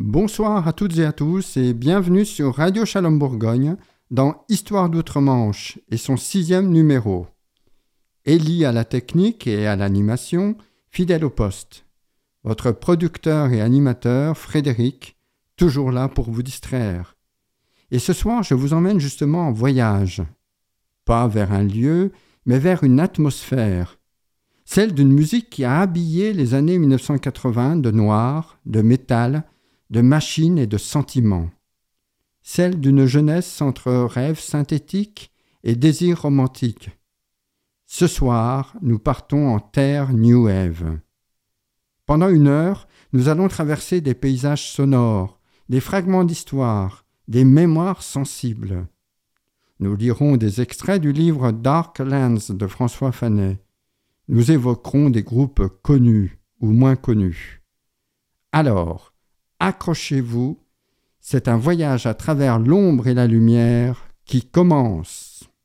Bonsoir à toutes et à tous et bienvenue sur Radio Shalom Bourgogne dans Histoire d'Outre-Manche et son 6e numéro. Élie à la technique et à l'animation, fidèle au poste. Votre producteur et animateur, Frédéric, toujours là pour vous distraire. Et ce soir, je vous emmène justement en voyage. Pas vers un lieu, mais vers une atmosphère. Celle d'une musique qui a habillé les années 1980 de noir, de métal, de machines et de sentiments. Celle d'une jeunesse entre rêves synthétiques et désirs romantiques. Ce soir, nous partons en terre New Wave. Pendant 1 heure, nous allons traverser des paysages sonores, des fragments d'histoire, des mémoires sensibles. Nous lirons des extraits du livre Dark Lands de François Fanet. Nous évoquerons des groupes connus ou moins connus. Alors, accrochez-vous, c'est un voyage à travers l'ombre et la lumière qui commence.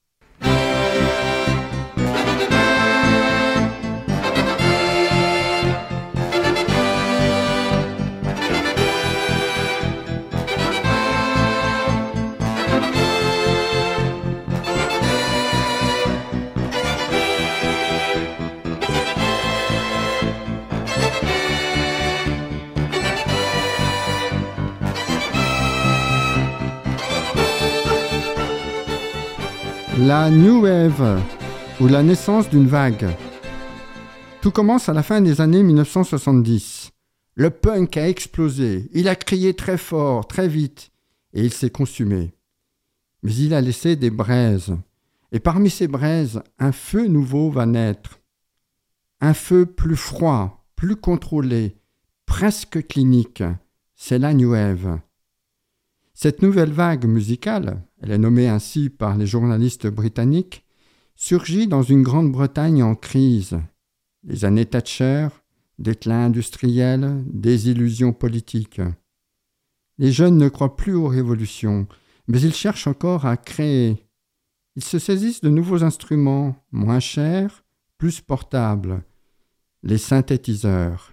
La New Wave, ou la naissance d'une vague. Tout commence à la fin des années 1970. Le punk a explosé, il a crié très fort, très vite, et il s'est consumé. Mais il a laissé des braises, et parmi ces braises, un feu nouveau va naître. Un feu plus froid, plus contrôlé, presque clinique, c'est la New Wave. Cette nouvelle vague musicale, elle est nommée ainsi par les journalistes britanniques, surgit dans une Grande-Bretagne en crise. Les années Thatcher, déclin industriel, désillusion politique. Les jeunes ne croient plus aux révolutions, mais ils cherchent encore à créer. Ils se saisissent de nouveaux instruments, moins chers, plus portables, les synthétiseurs.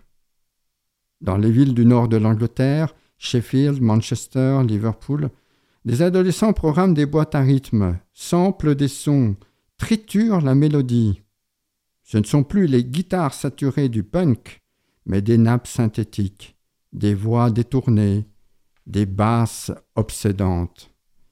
Dans les villes du nord de l'Angleterre, Sheffield, Manchester, Liverpool, des adolescents programment des boîtes à rythme, samplent des sons, triturent la mélodie. Ce ne sont plus les guitares saturées du punk, mais des nappes synthétiques, des voix détournées, des basses obsédantes.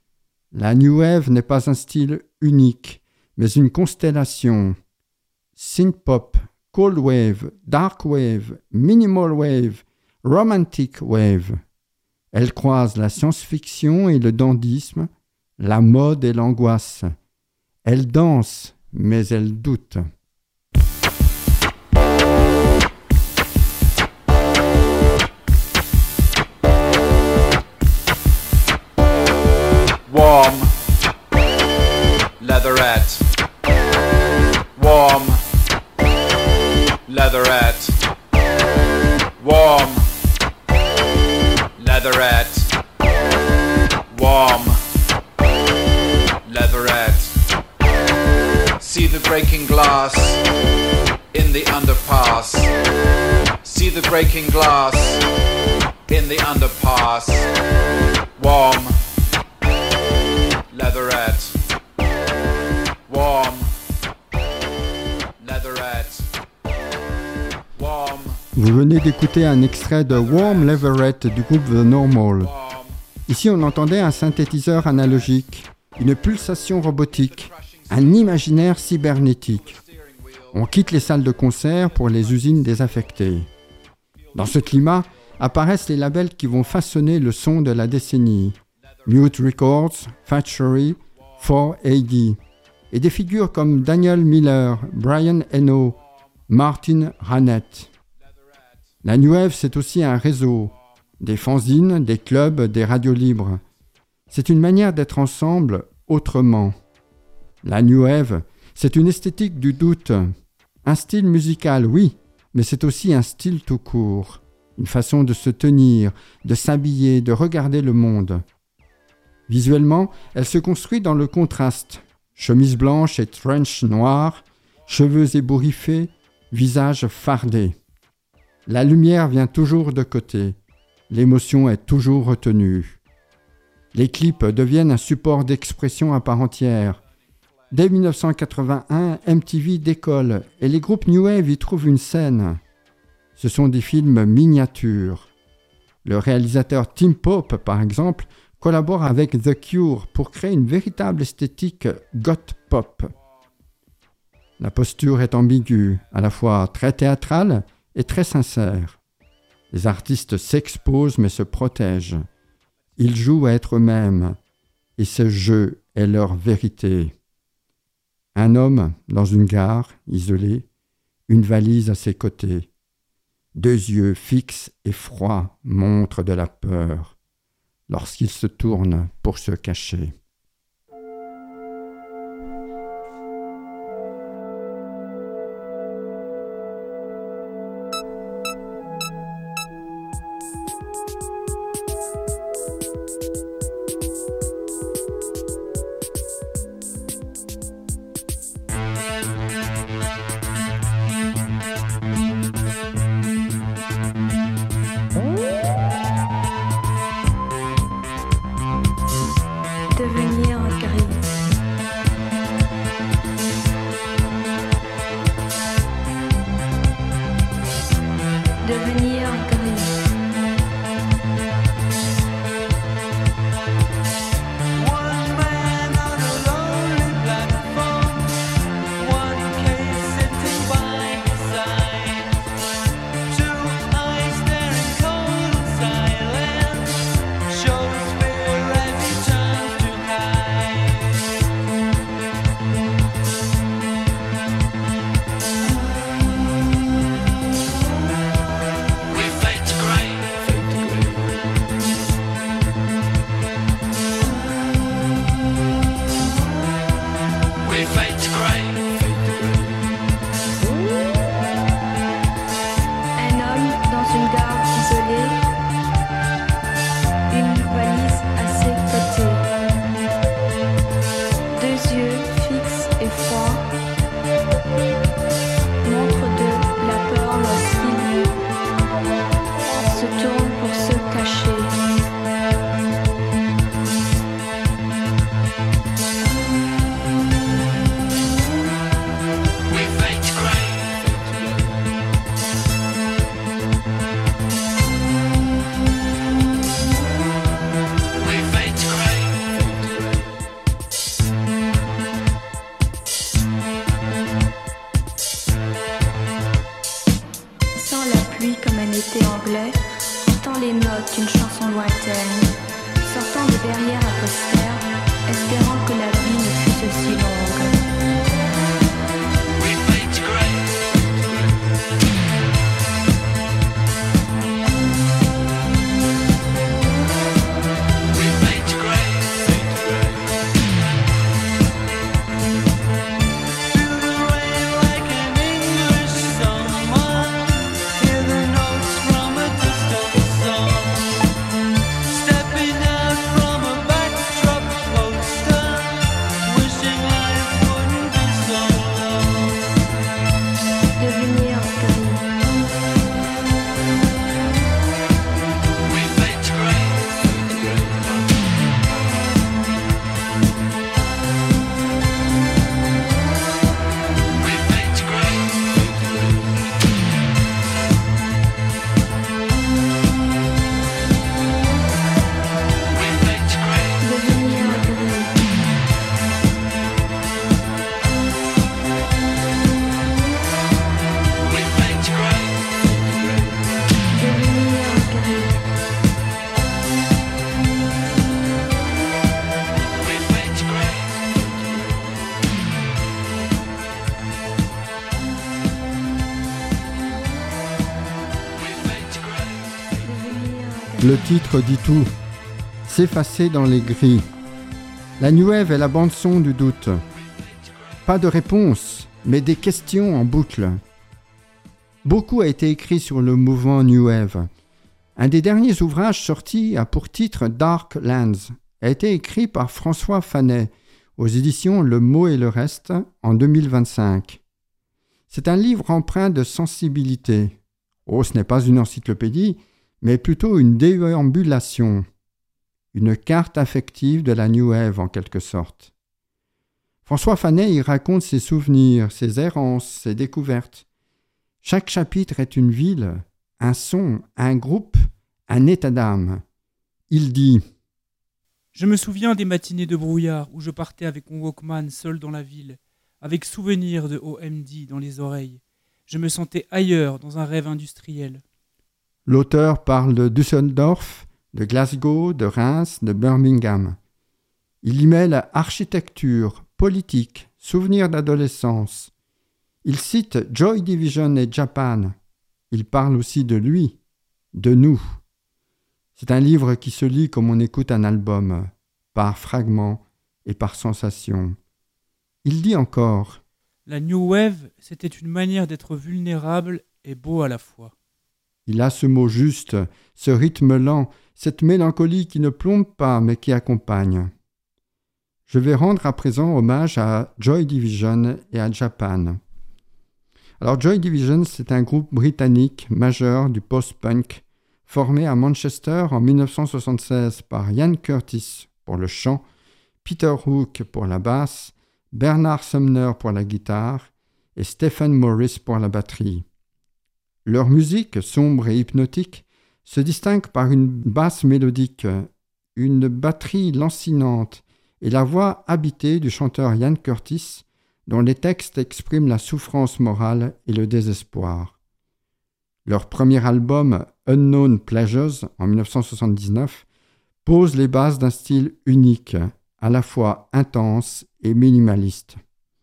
La New Wave n'est pas un style unique, mais une constellation. Synth-pop, cold wave, dark wave, minimal wave, romantic wave. Elle croise la science-fiction et le dandysme, la mode et l'angoisse. Elle danse, mais elle doute. Warm, leatherette. Warm, leatherette. Warm, leatherette. Warm, leatherette. See the breaking glass in the underpass. See the breaking glass in the underpass. Warm, leatherette. Warm, leatherette. Warm. Vous venez d'écouter un extrait de Warm Leatherette du groupe The Normal. Ici, on entendait un synthétiseur analogique, une pulsation robotique, un imaginaire cybernétique. On quitte les salles de concert pour les usines désaffectées. Dans ce climat, apparaissent les labels qui vont façonner le son de la décennie. Mute Records, Factory, 4AD. Et des figures comme Daniel Miller, Brian Eno, Martin Ranett. La New Wave, c'est aussi un réseau, des fanzines, des clubs, des radios libres. C'est une manière d'être ensemble autrement. La New Wave, c'est une esthétique du doute, un style musical, oui, mais c'est aussi un style tout court, une façon de se tenir, de s'habiller, de regarder le monde. Visuellement, elle se construit dans le contraste, chemise blanche et trench noir, cheveux ébouriffés, visage fardé. La lumière vient toujours de côté. l'émotion est toujours retenue. Les clips deviennent un support d'expression à part entière. Dès 1981, MTV décolle et les groupes New Wave y trouvent une scène. Ce sont des films miniatures. Le réalisateur Tim Pope, par exemple, collabore avec The Cure pour créer une véritable esthétique goth pop. La posture est ambiguë, à la fois très théâtrale et très sincère. Les artistes s'exposent mais se protègent. Ils jouent à être eux-mêmes, et ce jeu est leur vérité. Un homme dans une gare, isolé, une valise à ses côtés. 2 yeux fixes et froids montrent de la peur lorsqu'il se tourne pour se cacher. Le titre dit tout. S'effacer dans les gris. La New Wave est la bande-son du doute. Pas de réponse, mais des questions en boucle. Beaucoup a été écrit sur le mouvement New Wave. Un des derniers ouvrages sortis a pour titre Dark Lands, a été écrit par François Fanet aux éditions Le Mot et le Reste en 2025. C'est un livre empreint de sensibilité. Oh, ce n'est pas une encyclopédie, mais plutôt une déambulation, une carte affective de la New Wave en quelque sorte. François Fanet y raconte ses souvenirs, ses errances, ses découvertes. Chaque chapitre est une ville, un son, un groupe, un état d'âme. Il dit « Je me souviens des matinées de brouillard où je partais avec mon Walkman seul dans la ville, avec souvenirs de OMD dans les oreilles. Je me sentais ailleurs, dans un rêve industriel. » L'auteur parle de Düsseldorf, de Glasgow, de Reims, de Birmingham. Il y mêle architecture, politique, souvenirs d'adolescence. Il cite Joy Division et Japan. Il parle aussi de lui, de nous. C'est un livre qui se lit comme on écoute un album, par fragments et par sensations. Il dit encore « La New Wave, c'était une manière d'être vulnérable et beau à la fois. » Il a ce mot juste, ce rythme lent, cette mélancolie qui ne plombe pas mais qui accompagne. Je vais rendre à présent hommage à Joy Division et à Japan. Alors Joy Division, c'est un groupe britannique majeur du post-punk formé à Manchester en 1976 par Ian Curtis pour le chant, Peter Hook pour la basse, Bernard Sumner pour la guitare et Stephen Morris pour la batterie. Leur musique, sombre et hypnotique, se distingue par une basse mélodique, une batterie lancinante et la voix habitée du chanteur Ian Curtis, dont les textes expriment la souffrance morale et le désespoir. Leur premier album, Unknown Pleasures, en 1979, pose les bases d'un style unique, à la fois intense et minimaliste.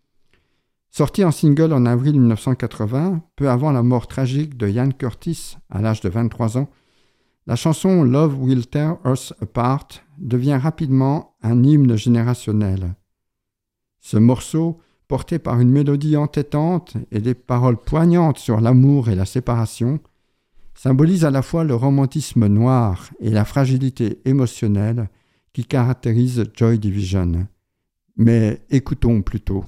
Sorti en single en avril 1980, peu avant la mort tragique de Ian Curtis, à l'âge de 23 ans, la chanson Love Will Tear Us Apart devient rapidement un hymne générationnel. Ce morceau, porté par une mélodie entêtante et des paroles poignantes sur l'amour et la séparation, symbolise à la fois le romantisme noir et la fragilité émotionnelle qui caractérise Joy Division. Mais écoutons plutôt.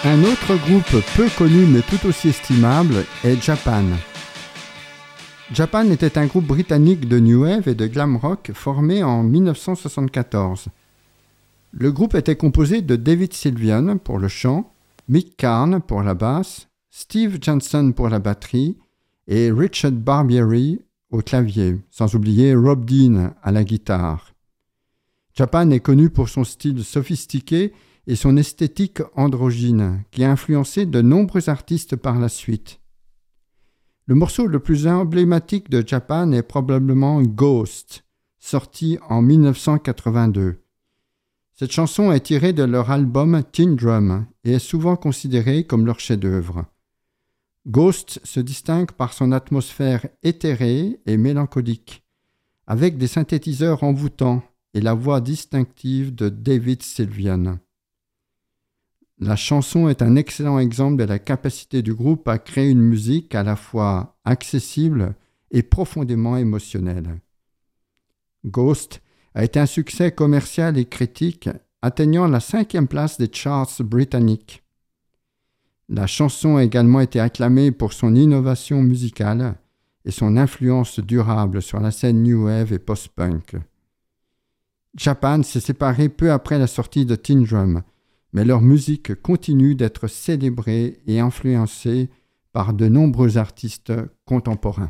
Un autre groupe peu connu mais tout aussi estimable est Japan. Japan était un groupe britannique de new wave et de glam rock formé en 1974. Le groupe était composé de David Sylvian pour le chant, Mick Karn pour la basse, Steve Johnson pour la batterie et Richard Barbieri au clavier, sans oublier Rob Dean à la guitare. Japan est connu pour son style sophistiqué et son esthétique androgyne, qui a influencé de nombreux artistes par la suite. Le morceau le plus emblématique de Japan est probablement Ghost, sorti en 1982. Cette chanson est tirée de leur album Teen Drum et est souvent considérée comme leur chef-d'œuvre. Ghost se distingue par son atmosphère éthérée et mélancolique, avec des synthétiseurs envoûtants et la voix distinctive de David Sylvian. La chanson est un excellent exemple de la capacité du groupe à créer une musique à la fois accessible et profondément émotionnelle. Ghost a été un succès commercial et critique, atteignant la 5e place des charts britanniques. La chanson a également été acclamée pour son innovation musicale et son influence durable sur la scène new wave et post-punk. Japan s'est séparé peu après la sortie de Teen Drum, mais leur musique continue d'être célébrée et influencée par de nombreux artistes contemporains.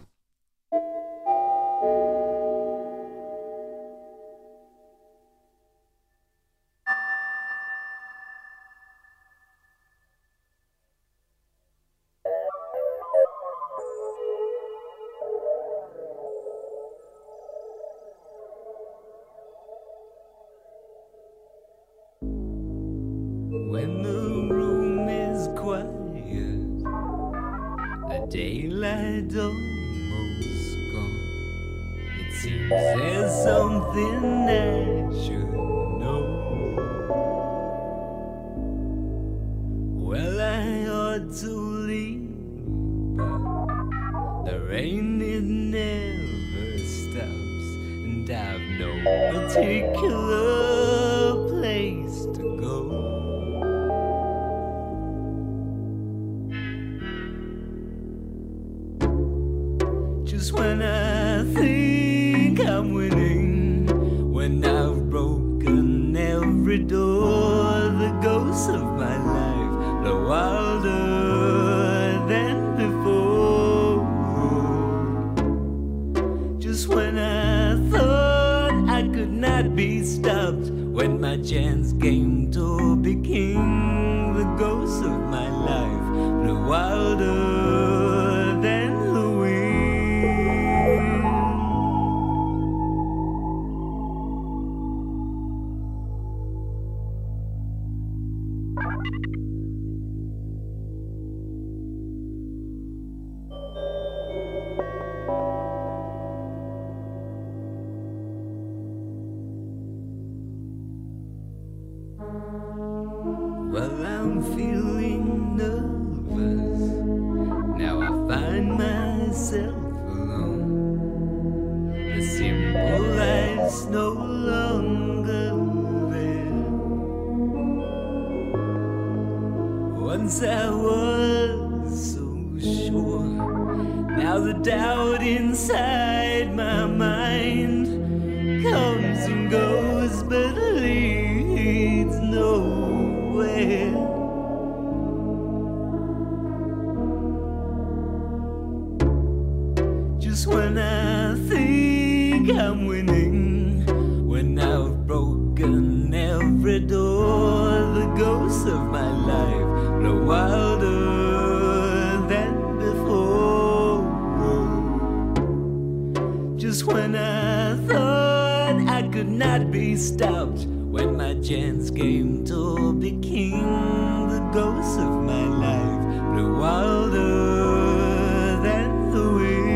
When the room is quiet, the daylight almost gone, it seems there's something I should know. Well, I ought to leave, but the rain it never stops, and I've no particular place to go. Just when I think I'm winning, when I've broken every door, the ghosts of my life blow wilder than before. Just when I thought I could not be stopped, when my chance came to be king, the ghosts of my life blew wilder than the wind. Well, I'm feeling nervous. Now I find myself alone. The simple life's no longer there. Once I was so sure. Now the doubt inside my mind comes and goes, but leads nowhere. Just when I think I'm winning, when I've broken every door, the ghosts of my life blow wilder than before. Just when I thought I could not be stopped, when my chance came to be king, the ghosts of my life blew wilder than the wind.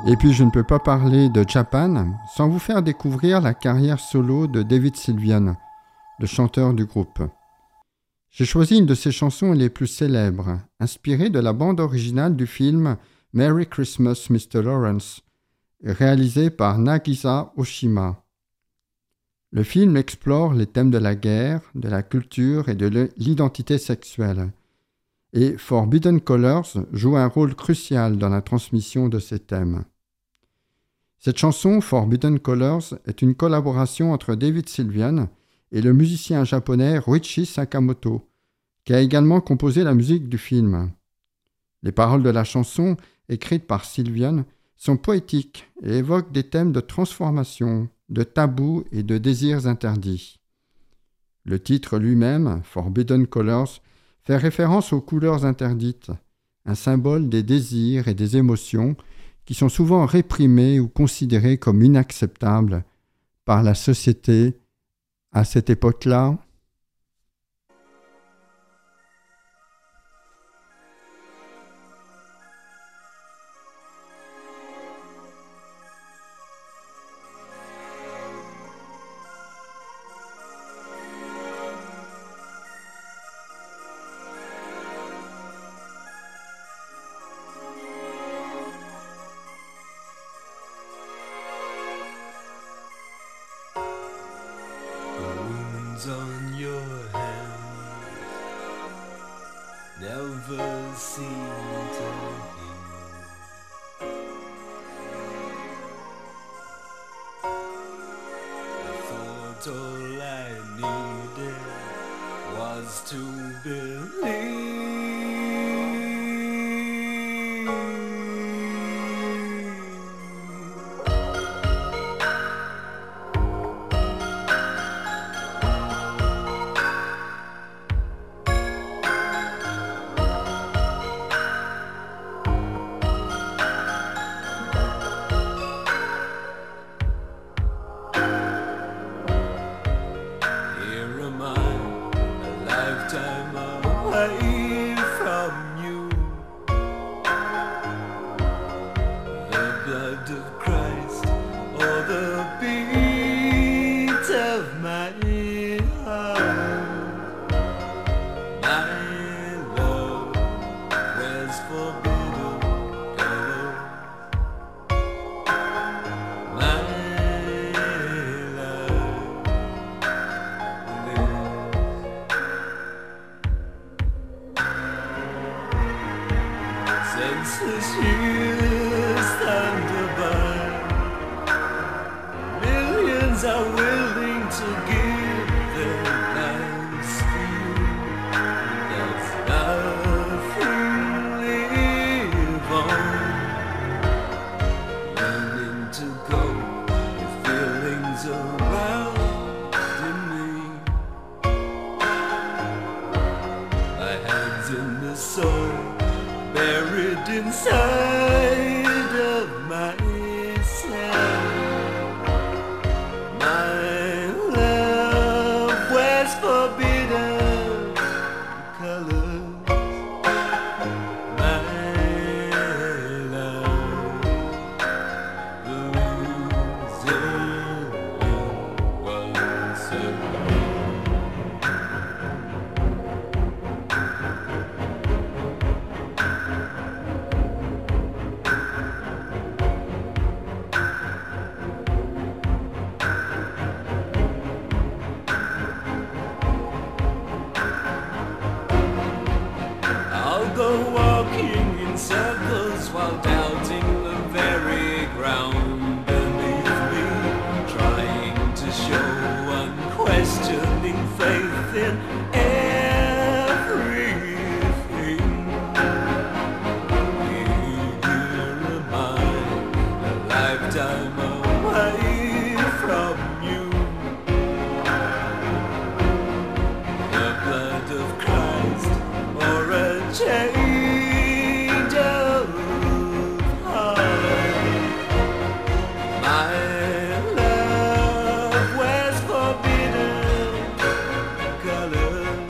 Et puis je ne peux pas parler de Japan sans vous faire découvrir la carrière solo de David Sylvian, le chanteur du groupe. J'ai choisi une de ses chansons les plus célèbres, inspirée de la bande originale du film Merry Christmas, Mr. Lawrence, réalisé par Nagisa Oshima. Le film explore les thèmes de la guerre, de la culture et de l'identité sexuelle. Et Forbidden Colors joue un rôle crucial dans la transmission de ces thèmes. Cette chanson, Forbidden Colors, est une collaboration entre David Sylvian et le musicien japonais Ruichi Sakamoto, qui a également composé la musique du film. Les paroles de la chanson, écrites par Sylvian, sont poétiques et évoquent des thèmes de transformation, de tabous et de désirs interdits. Le titre lui-même, Forbidden Colors, fait référence aux couleurs interdites, un symbole des désirs et des émotions qui sont souvent réprimés ou considérés comme inacceptables par la société à cette époque-là. On your hands never seem to heal. I thought all I needed was to believe. Color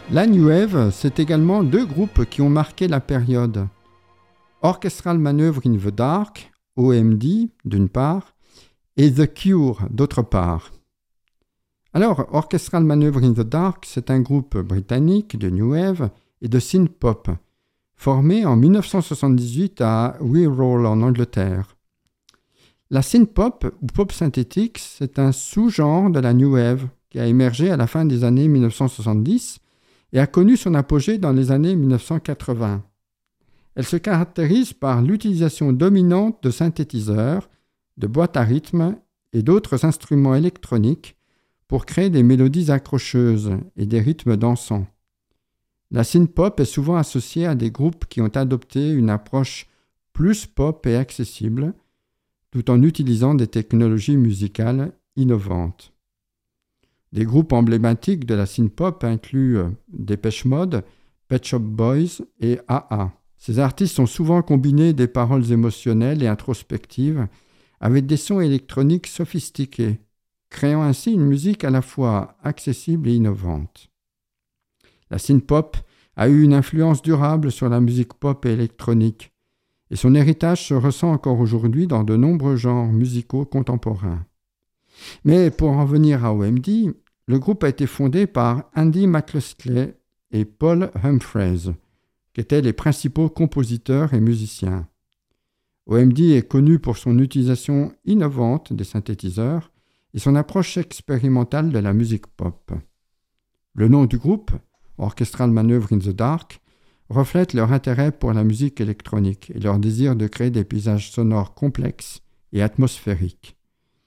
La New Wave, c'est également deux groupes qui ont marqué la période. Orchestral Manoeuvre in the Dark, OMD d'une part, et The Cure d'autre part. Alors, Orchestral Manoeuvre in the Dark, c'est un groupe britannique de New Wave et de synth-pop, formé en 1978 à Wirral en Angleterre. La synth-pop ou pop synthétique, c'est un sous-genre de la New Wave qui a émergé à la fin des années 1970 et a connu son apogée dans les années 1980. Elle se caractérise par l'utilisation dominante de synthétiseurs, de boîtes à rythme et d'autres instruments électroniques pour créer des mélodies accrocheuses et des rythmes dansants. La synth-pop est souvent associée à des groupes qui ont adopté une approche plus pop et accessible, tout en utilisant des technologies musicales innovantes. Des groupes emblématiques de la synth-pop incluent Depeche Mode, Pet Shop Boys et a.a. Ces artistes ont souvent combiné des paroles émotionnelles et introspectives avec des sons électroniques sophistiqués, créant ainsi une musique à la fois accessible et innovante. La synth-pop a eu une influence durable sur la musique pop et électronique, et son héritage se ressent encore aujourd'hui dans de nombreux genres musicaux contemporains. Mais pour en venir à OMD, le groupe a été fondé par Andy McCluskey et Paul Humphreys, qui étaient les principaux compositeurs et musiciens. OMD est connu pour son utilisation innovante des synthétiseurs et son approche expérimentale de la musique pop. Le nom du groupe, Orchestral Manoeuvre in the Dark, reflète leur intérêt pour la musique électronique et leur désir de créer des paysages sonores complexes et atmosphériques.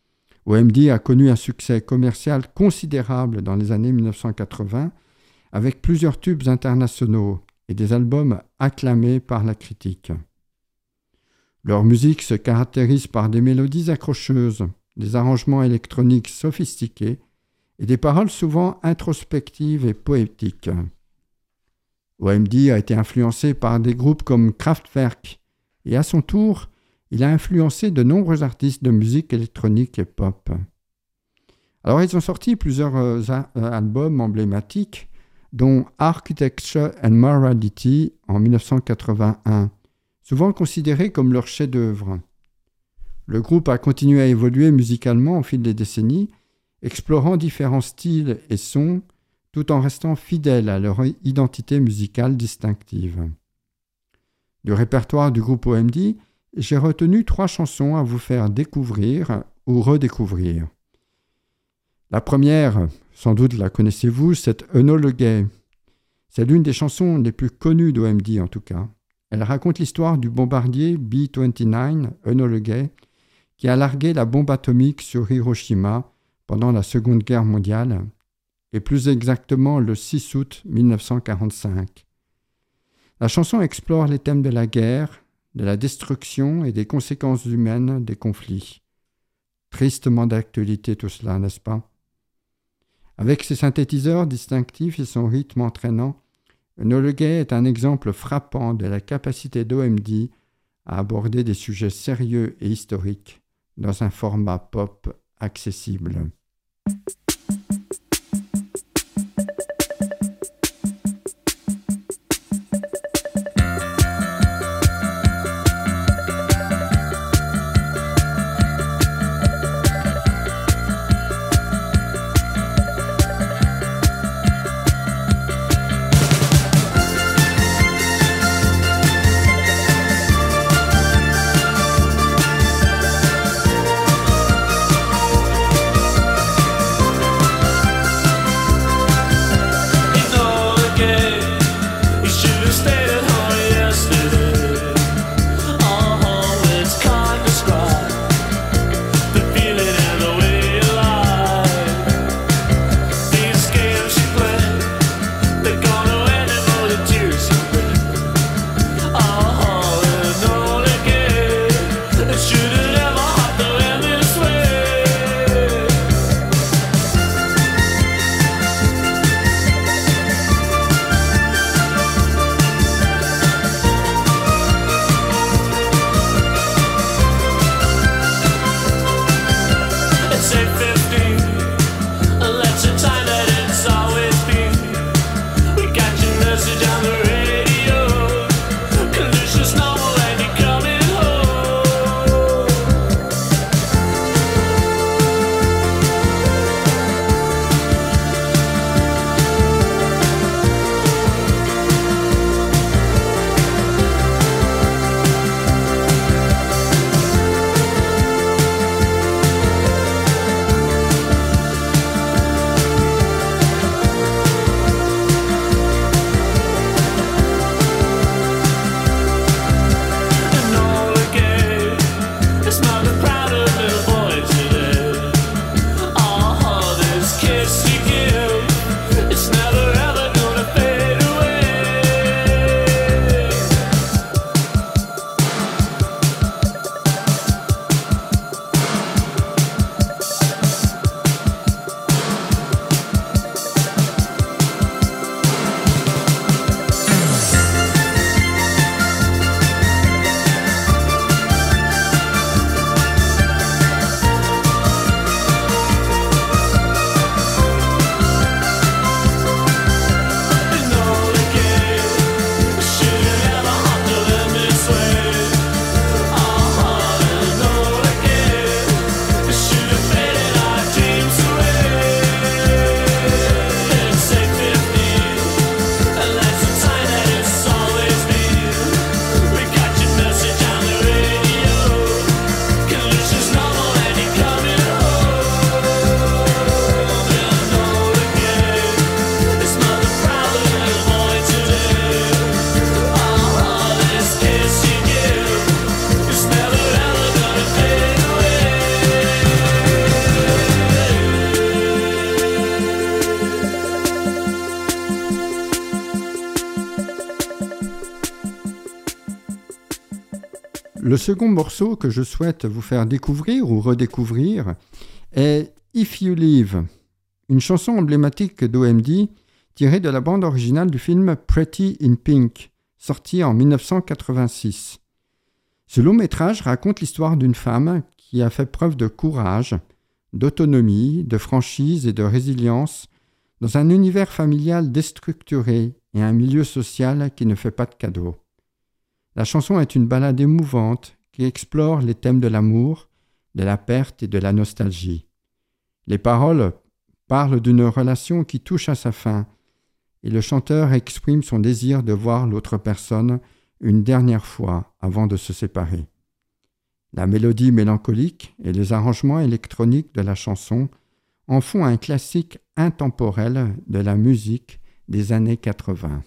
OMD a connu un succès commercial considérable dans les années 1980 avec plusieurs tubes internationaux et des albums acclamés par la critique. Leur musique se caractérise par des mélodies accrocheuses, des arrangements électroniques sophistiqués et des paroles souvent introspectives et poétiques. OMD a été influencé par des groupes comme Kraftwerk et à son tour, il a influencé de nombreux artistes de musique électronique et pop. Alors ils ont sorti plusieurs albums emblématiques, dont Architecture and Morality en 1981, souvent considéré comme leur chef-d'œuvre. Le groupe a continué à évoluer musicalement au fil des décennies, explorant différents styles et sons, tout en restant fidèles à leur identité musicale distinctive. Du répertoire du groupe OMD, j'ai retenu 3 chansons à vous faire découvrir ou redécouvrir. La première, sans doute la connaissez-vous, c'est Enola Gay. C'est l'une des chansons les plus connues d'OMD en tout cas. Elle raconte l'histoire du bombardier B-29 Enola Gay qui a largué la bombe atomique sur Hiroshima pendant la Seconde Guerre mondiale, et plus exactement le 6 août 1945. La chanson explore les thèmes de la guerre, de la destruction et des conséquences humaines des conflits. Tristement d'actualité tout cela, n'est-ce pas? Avec ses synthétiseurs distinctifs et son rythme entraînant, Enola Gay est un exemple frappant de la capacité d'OMD à aborder des sujets sérieux et historiques dans un format pop accessible. Le second morceau que je souhaite vous faire découvrir ou redécouvrir est If You Leave, une chanson emblématique d'OMD tirée de la bande originale du film Pretty in Pink, sorti en 1986. Ce long métrage raconte l'histoire d'une femme qui a fait preuve de courage, d'autonomie, de franchise et de résilience dans un univers familial déstructuré et un milieu social qui ne fait pas de cadeaux. La chanson est une ballade émouvante qui explore les thèmes de l'amour, de la perte et de la nostalgie. Les paroles parlent d'une relation qui touche à sa fin et le chanteur exprime son désir de voir l'autre personne une dernière fois avant de se séparer. La mélodie mélancolique et les arrangements électroniques de la chanson en font un classique intemporel de la musique des années 80.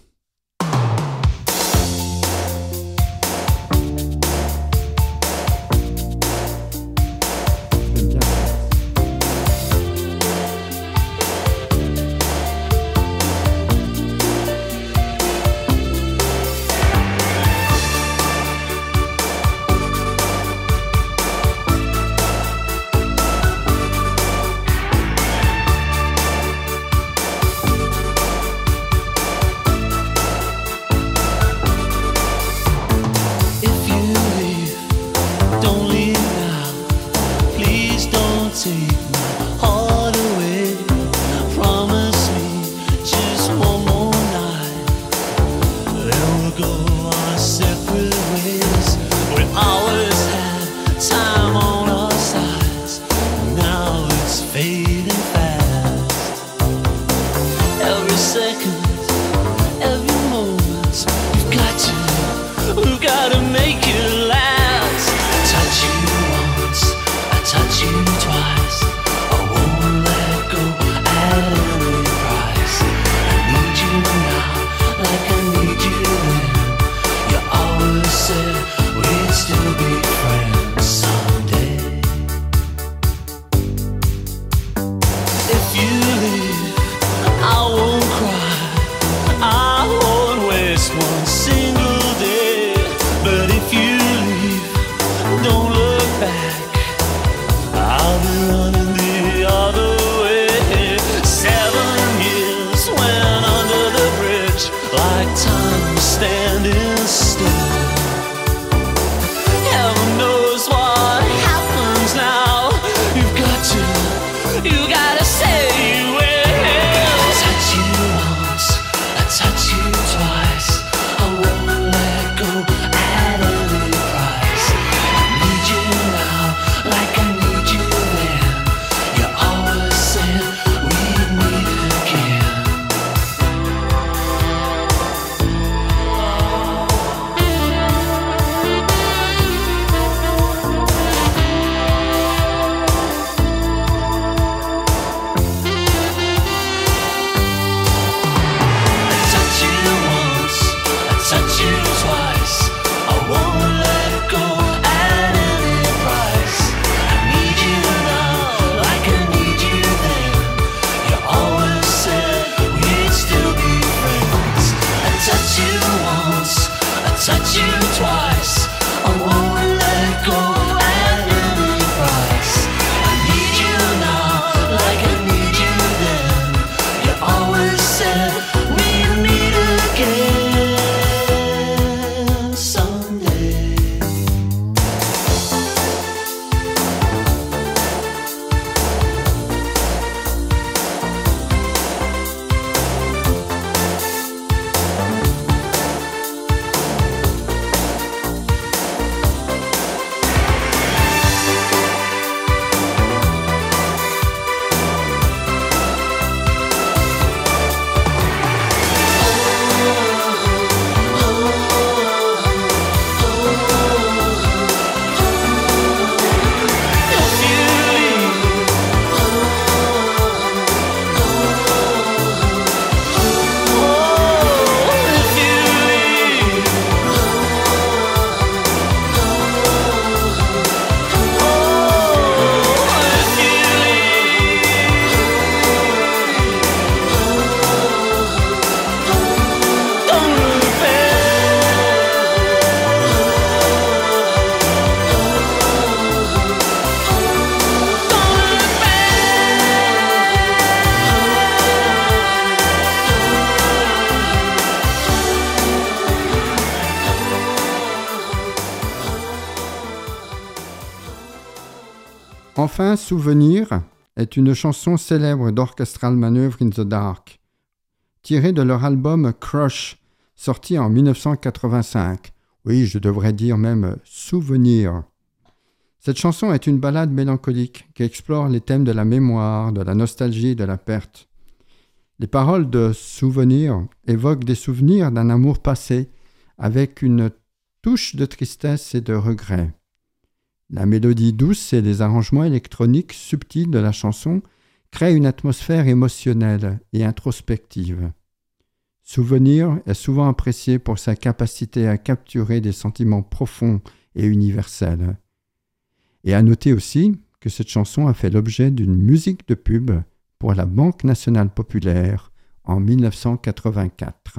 Enfin, Souvenir est une chanson célèbre d'Orchestral Manoeuvre in the Dark, tirée de leur album Crush, sorti en 1985. Oui, je devrais dire même Souvenir. Cette chanson est une ballade mélancolique qui explore les thèmes de la mémoire, de la nostalgie et de la perte. Les paroles de Souvenir évoquent des souvenirs d'un amour passé avec une touche de tristesse et de regret. La mélodie douce et les arrangements électroniques subtils de la chanson créent une atmosphère émotionnelle et introspective. Souvenir est souvent apprécié pour sa capacité à capturer des sentiments profonds et universels. Et à noter aussi que cette chanson a fait l'objet d'une musique de pub pour la Banque nationale populaire en 1984.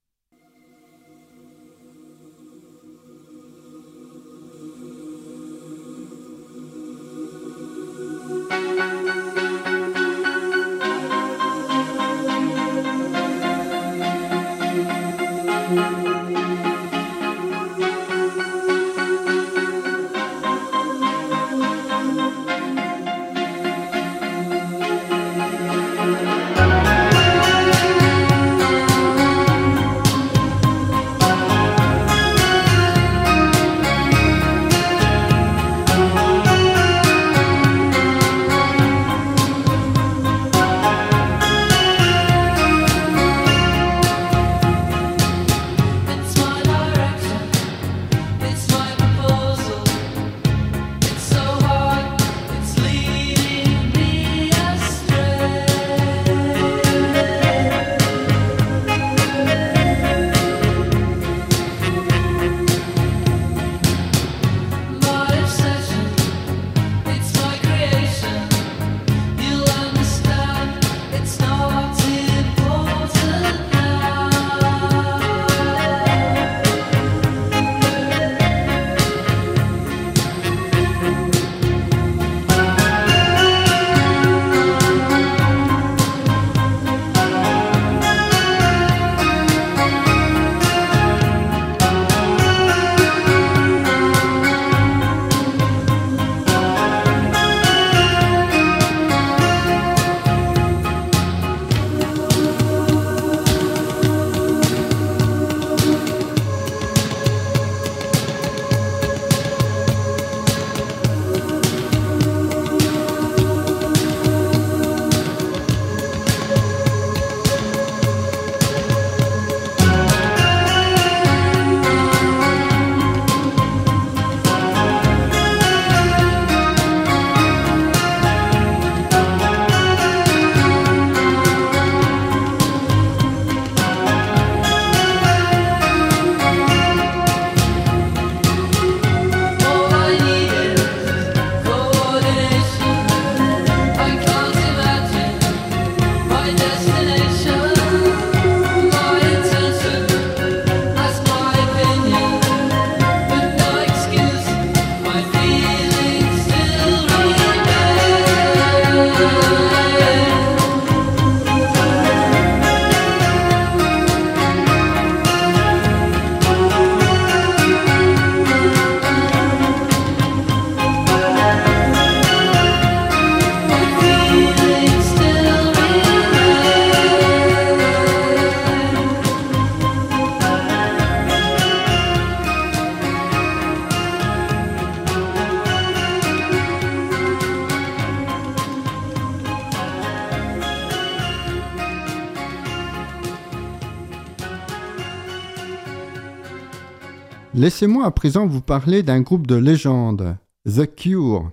Laissez-moi à présent vous parler d'un groupe de légende, The Cure.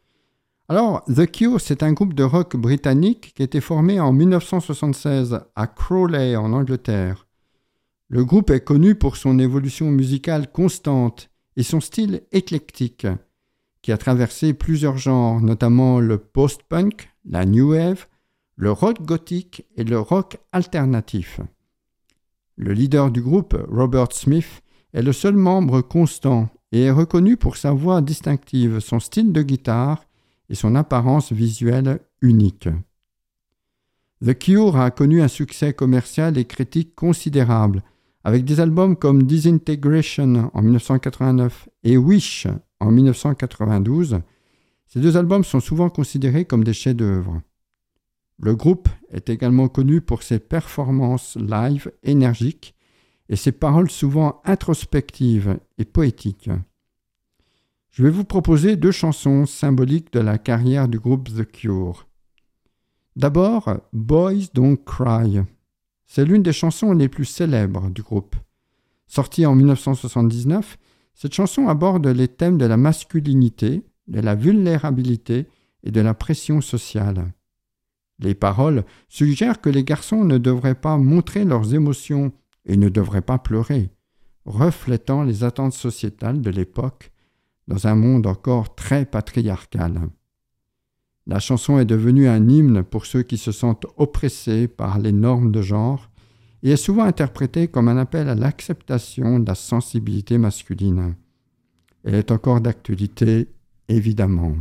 Alors, The Cure, c'est un groupe de rock britannique qui a été formé en 1976 à Crawley, en Angleterre. Le groupe est connu pour son évolution musicale constante et son style éclectique, qui a traversé plusieurs genres, notamment le post-punk, la new wave, le rock gothique et le rock alternatif. Le leader du groupe, Robert Smith, est le seul membre constant et est reconnu pour sa voix distinctive, son style de guitare et son apparence visuelle unique. The Cure a connu un succès commercial et critique considérable, avec des albums comme Disintegration en 1989 et Wish en 1992. Ces deux albums sont souvent considérés comme des chefs-d'œuvre. Le groupe est également connu pour ses performances live énergiques et ses paroles souvent introspectives et poétiques. Je vais vous proposer 2 chansons symboliques de la carrière du groupe The Cure. D'abord, Boys Don't Cry. C'est l'une des chansons les plus célèbres du groupe. Sortie en 1979, cette chanson aborde les thèmes de la masculinité, de la vulnérabilité et de la pression sociale. Les paroles suggèrent que les garçons ne devraient pas montrer leurs émotions et ne devraient pas pleurer, reflétant les attentes sociétales de l'époque dans un monde encore très patriarcal. La chanson est devenue un hymne pour ceux qui se sentent oppressés par les normes de genre et est souvent interprétée comme un appel à l'acceptation de la sensibilité masculine. Elle est encore d'actualité, évidemment.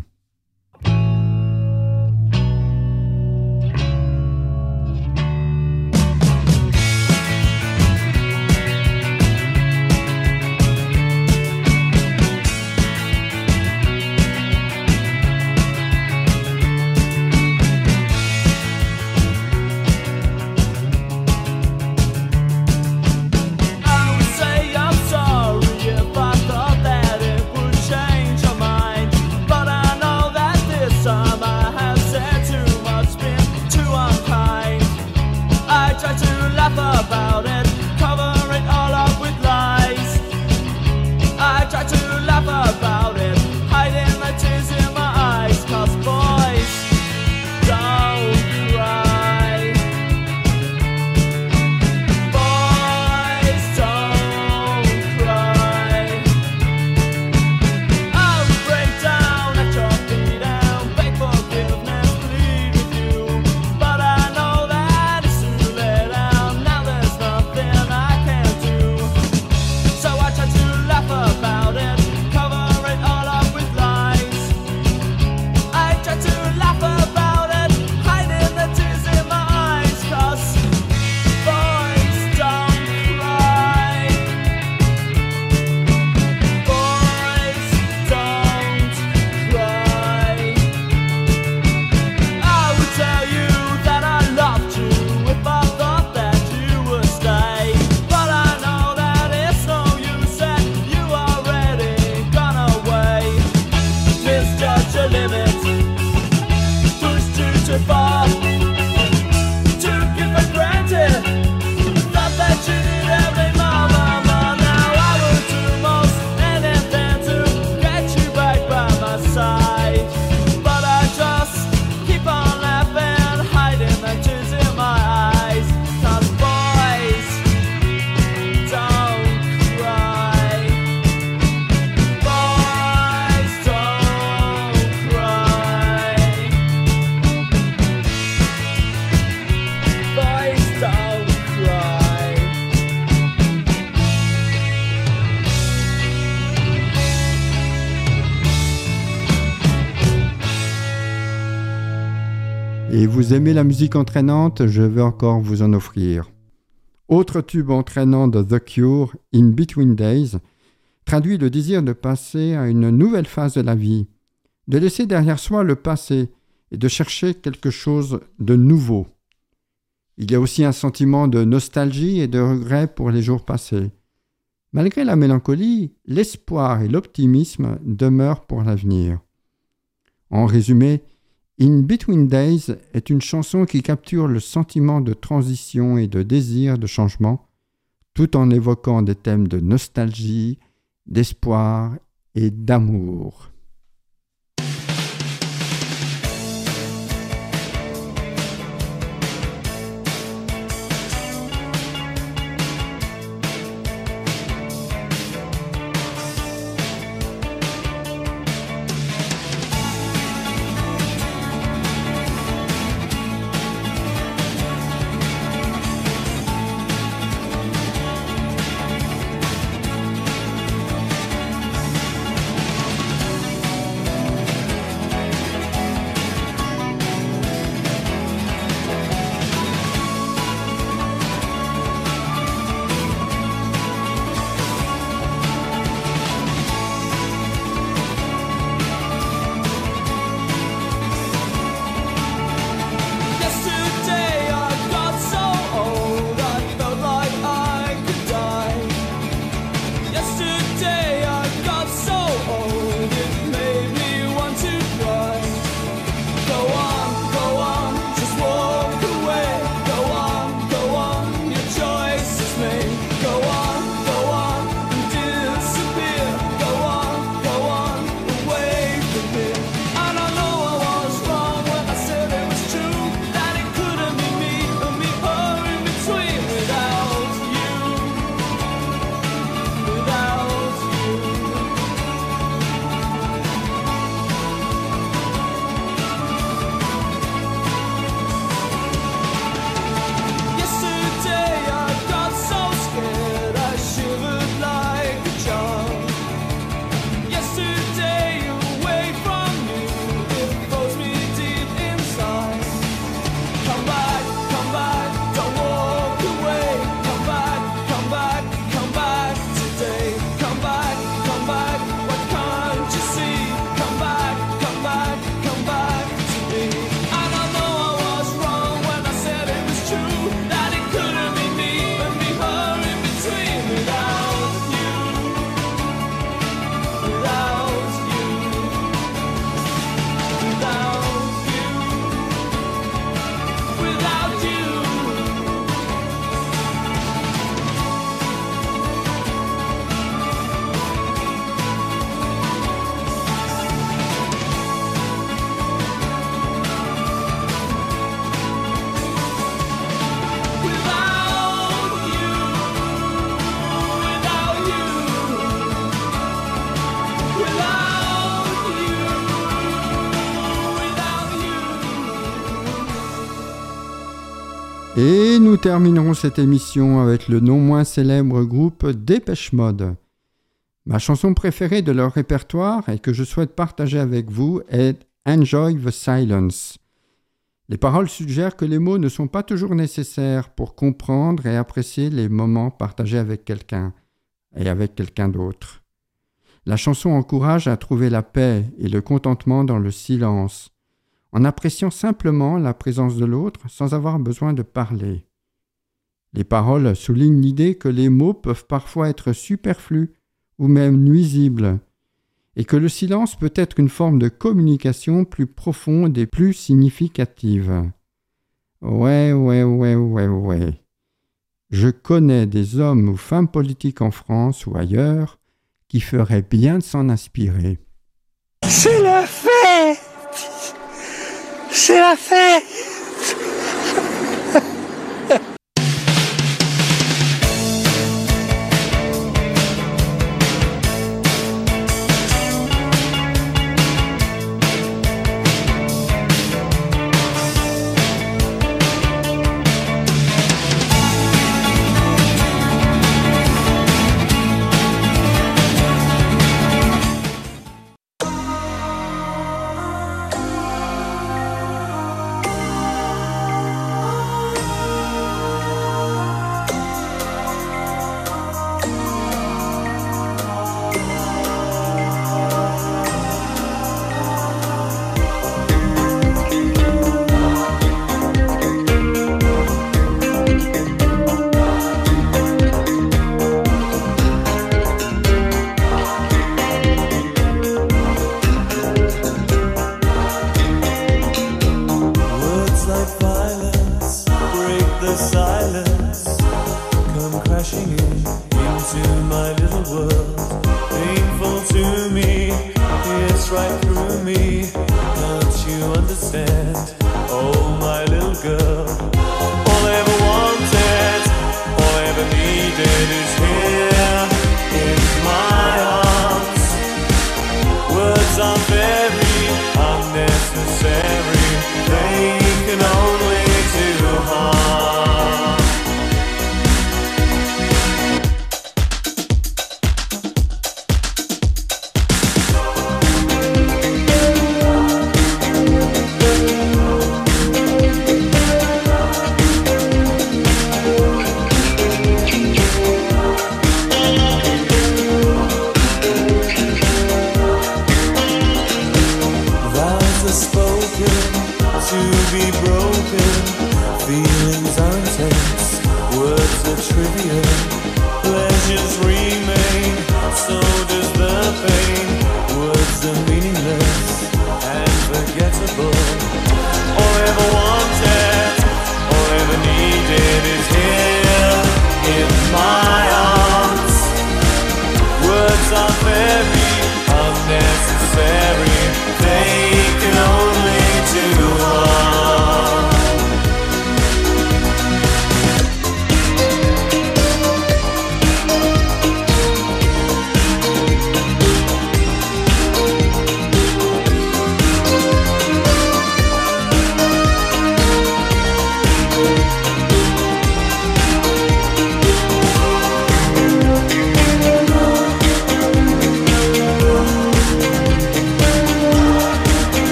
Et vous aimez la musique entraînante, je vais encore vous en offrir. Autre tube entraînant de The Cure, In Between Days, traduit le désir de passer à une nouvelle phase de la vie, de laisser derrière soi le passé et de chercher quelque chose de nouveau. Il y a aussi un sentiment de nostalgie et de regret pour les jours passés. Malgré la mélancolie, l'espoir et l'optimisme demeurent pour l'avenir. En résumé, In Between Days est une chanson qui capture le sentiment de transition et de désir de changement, tout en évoquant des thèmes de nostalgie, d'espoir et d'amour. Et nous terminerons cette émission avec le non moins célèbre groupe Dépêche Mode. Ma chanson préférée de leur répertoire et que je souhaite partager avec vous est Enjoy the Silence. Les paroles suggèrent que les mots ne sont pas toujours nécessaires pour comprendre et apprécier les moments partagés avec quelqu'un et avec quelqu'un d'autre. La chanson encourage à trouver la paix et le contentement dans le silence, en appréciant simplement la présence de l'autre sans avoir besoin de parler. Les paroles soulignent l'idée que les mots peuvent parfois être superflus ou même nuisibles, et que le silence peut être une forme de communication plus profonde et plus significative. Ouais. Je connais des hommes ou femmes politiques en France ou ailleurs qui feraient bien de s'en inspirer. C'est la fête! C'est la fête!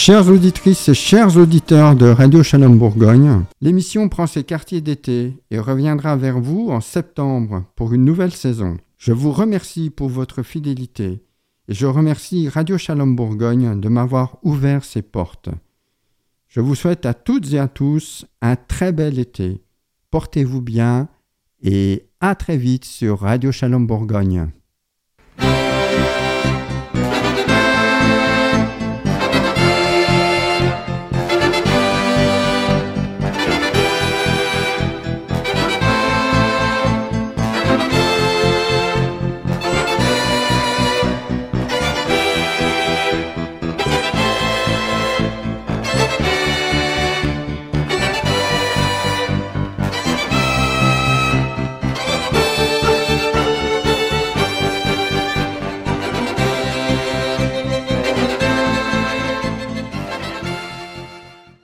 Chères auditrices et chers auditeurs de Radio Shalom Bourgogne, l'émission prend ses quartiers d'été et reviendra vers vous en septembre pour une nouvelle saison. Je vous remercie pour votre fidélité et je remercie Radio Shalom Bourgogne de m'avoir ouvert ses portes. Je vous souhaite à toutes et à tous un très bel été. Portez-vous bien et à très vite sur Radio Shalom Bourgogne.